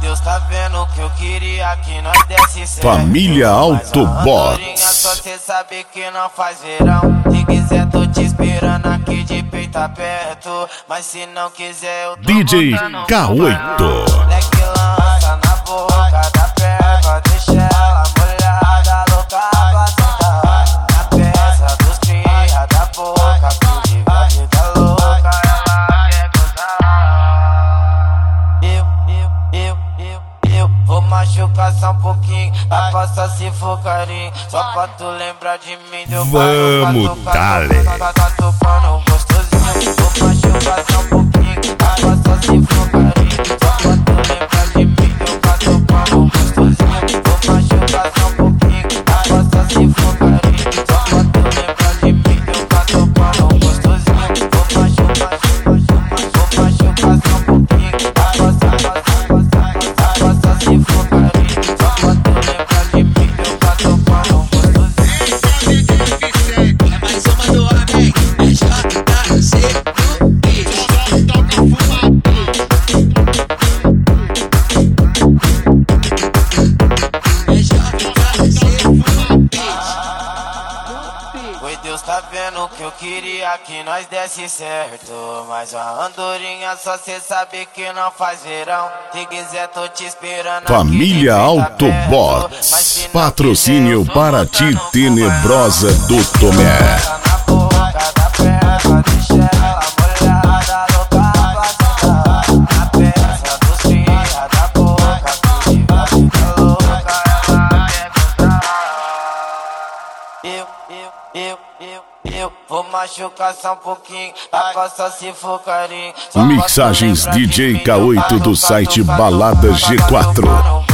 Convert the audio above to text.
Deus tá vendo que eu queria que nós desse certo. Família Autobots. Só cê sabe que não faz verão. Se quiser tô te esperando aqui de peito aberto. Mas se não quiser eu tô DJ botando K8. Leque lança na boca da perva, deixa ela molhada, louca pra sentar. Na peça dos cria da boca, que vive a vida louca, ela quer gozar. Eu vou machucar só um pouquinho, pra passar se for carinho. Só pra tu lembrar de mim, deu Vamos, dale. Tá tocando gostosinho. Vou machucar só um pouquinho, pra passar se for carinho. Só pra tu lembrar de mim, deu tá tocando gostosinho. Vou machucar só um pouquinho, pra passar se for carinho. Só pra tu lembrar de mim, deu tá tocando gostosinho. Vou machucar só um pouquinho, pra passar se for carinho. Só pra tu lembrar de mim, deu tá tocando gostosinho. É mais uma do homem, é JC do beat. Oi, Deus tá vendo que eu queria que nós desse certo. Mas a andorinha só cê sabe que não faz verão. Se quiser tô te esperando. Família Autobots. Patrocínio para ti, Tenebrosa do Tomé. Na boca da perva, deixa ela molhada, louca pra sentar. Na peça dos cria da boca, que vive a vida louca, ela quer gozar. Eu vou machucar só um pouquinho, pra passar se for carinho. Mixagens DJ K8 do site Balada G4.